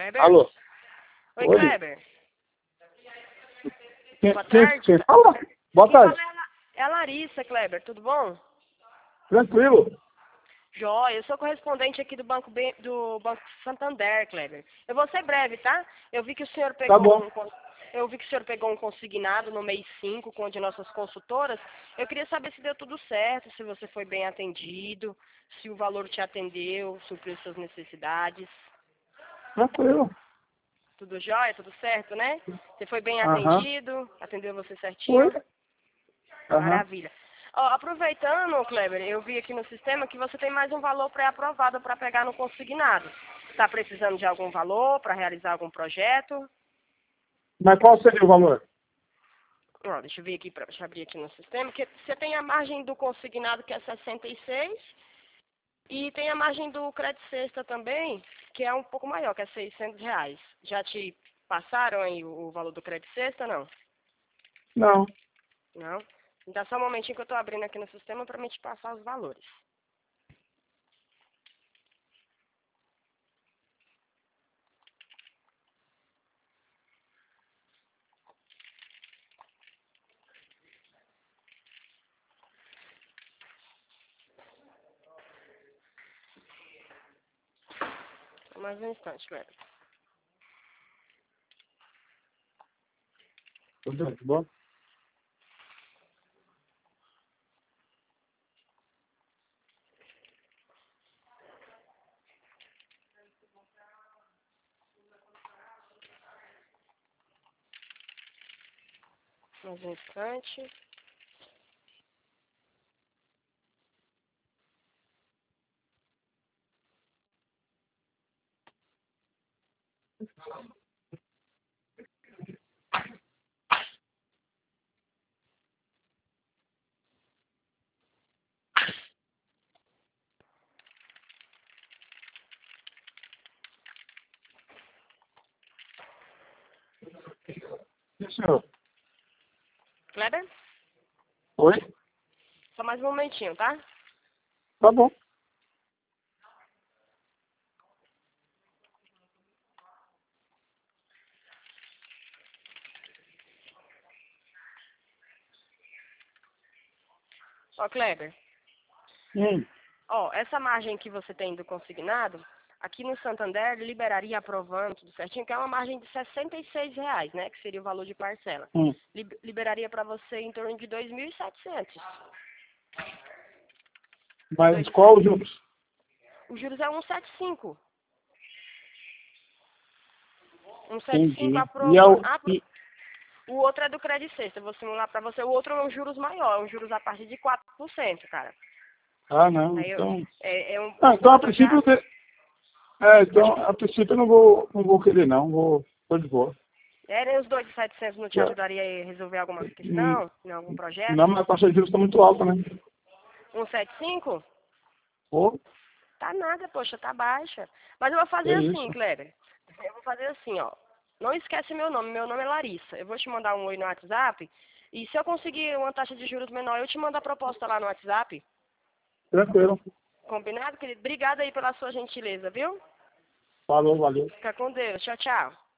Kleber? Alô? Oi, Oi. Kleber. Boa Quem tarde. fala? Boa Quem tarde. fala é a Larissa, Kleber. Tudo bom? Tranquilo. Jóia, eu sou correspondente aqui do Banco Santander, Kleber. Eu vou ser breve, tá? Eu vi que o senhor Tá pegou bom. eu vi que o senhor pegou um consignado no mês 5 com uma de nossas consultoras. Eu queria saber se deu tudo certo, se você foi bem atendido, se o valor te atendeu, supriu suas necessidades. Tranquilo. Tudo jóia, tudo certo, né? Você foi bem Aham. atendido, atendeu você Oi. certinho? Aham. Maravilha. Ó, aproveitando, Kleber, eu vi aqui no sistema que você tem mais um valor pré-aprovado para pegar no consignado. Está precisando de algum valor para realizar algum projeto? Mas qual seria o valor? Ó, deixa eu ver aqui, deixa eu abrir aqui no sistema, que você tem a margem do consignado que é 66 e tem a margem do crédito sexta também, que é um pouco maior, que é R$ 600. Já te passaram aí o valor do crédito sexta, não? Não. Não? Então só um momentinho que eu estou abrindo aqui no sistema para me te passar os valores. Só mais um instante, Kleber. Tudo bom? Mais um instante. Sim, senhor. Kleber? Oi. Só mais um momentinho, tá? Tá bom. Ó, Kleber. Hum. Ó, essa margem que você tem do consignado, aqui no Santander liberaria aprovando tudo certinho, que é uma margem de R$ 66, né? Que seria o valor de parcela. Hum. Liberaria para você em torno de 2.700. Mas qual os juros? Os juros é 175. 175 Entendi. aprovando. E, O outro é do crédito sexta, eu vou simular para você. O outro é um juros maior, um juros a partir de 4%, cara. não. Aí eu, Então. o Então a outro já. princípio. Pode Então, falar. a princípio eu não vou querer não. Tô de boa. Nem os 2.700 não te Já. ajudaria a resolver alguma Hum, questão, em algum projeto? Não, mas a taxa de juros está muito alta, né? 175? Pô, Tá nada, poxa, tá baixa. Mas eu vou é fazer assim, isso. Kleber. Eu vou fazer assim, ó. Não esquece meu nome é Larissa. Eu vou te mandar um oi no WhatsApp. E se eu conseguir uma taxa de juros menor, eu te mando a proposta lá no WhatsApp. Tranquilo. Combinado, querido? Obrigada aí pela sua gentileza, viu? Falou, valeu. Fica com Deus. Tchau, tchau.